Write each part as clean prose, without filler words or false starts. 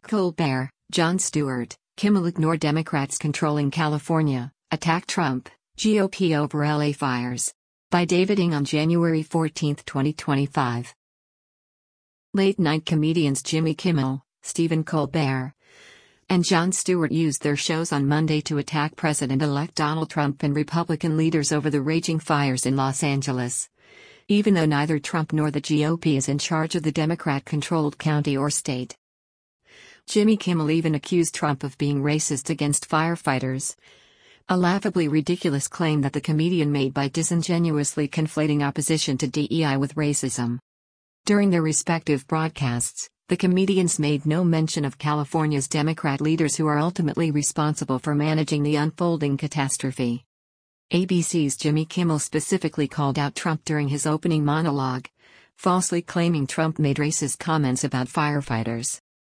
Colbert, Jon Stewart, Kimmel ignore Democrats controlling California, attack Trump, GOP over LA fires. By David Ng on January 14, 2025. Late-night comedians Jimmy Kimmel, Stephen Colbert, and Jon Stewart used their shows on Monday to attack President-elect Donald Trump and Republican leaders over the raging fires in Los Angeles. Even though neither Trump nor the GOP is in charge of the Democrat-controlled county or state. Jimmy Kimmel even accused Trump of being racist against firefighters. A laughably ridiculous claim that the comedian made by disingenuously conflating opposition to DEI with racism. During their respective broadcasts, the comedians made no mention of California's Democrat leaders who are ultimately responsible for managing the unfolding catastrophe. ABC's Jimmy Kimmel specifically called out Trump during his opening monologue, falsely claiming Trump made racist comments about firefighters.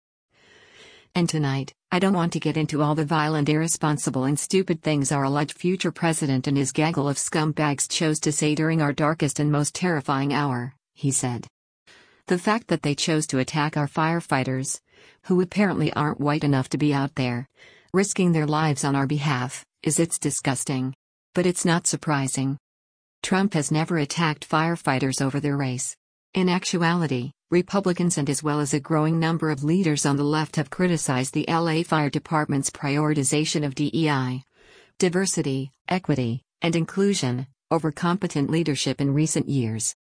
And tonight, I don't want to get into all the violent, irresponsible and stupid things our alleged future president and his gaggle of scumbags chose to say during our darkest and most terrifying hour, he said. The fact that they chose to attack our firefighters, who apparently aren't white enough to be out there, risking their lives on our behalf, it's disgusting. But it's not surprising. Trump has never attacked firefighters over their race. In actuality, Republicans and as well as a growing number of leaders on the left have criticized the LA Fire Department's prioritization of DEI, diversity, equity, and inclusion, over competent leadership in recent years.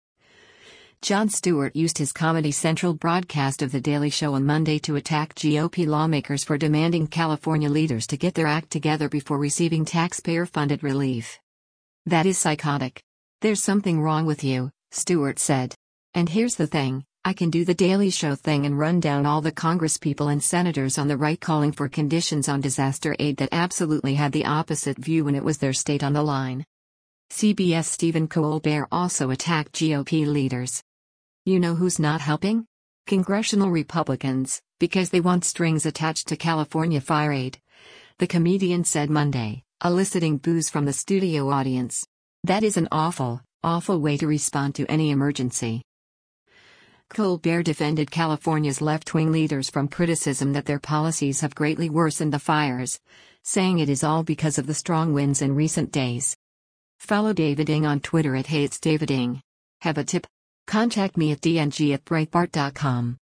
Jon Stewart used his Comedy Central broadcast of The Daily Show on Monday to attack GOP lawmakers for demanding California leaders to get their act together before receiving taxpayer-funded relief. That is psychotic. There's something wrong with you, Stewart said. And here's the thing, I can do The Daily Show thing and run down all the congresspeople and senators on the right calling for conditions on disaster aid that absolutely had the opposite view when it was their state on the line. CBS Stephen Colbert also attacked GOP leaders. You know who's not helping? Congressional Republicans, because they want strings attached to California fire aid. The comedian said Monday, eliciting boos from the studio audience. That is an awful, awful way to respond to any emergency. Colbert defended California's left-wing leaders from criticism that their policies have greatly worsened the fires, saying it is all because of the strong winds in recent days. Follow David Ng on Twitter at @HeyIt'sDavidNg. Have a tip? Contact me at dng@breitbart.com.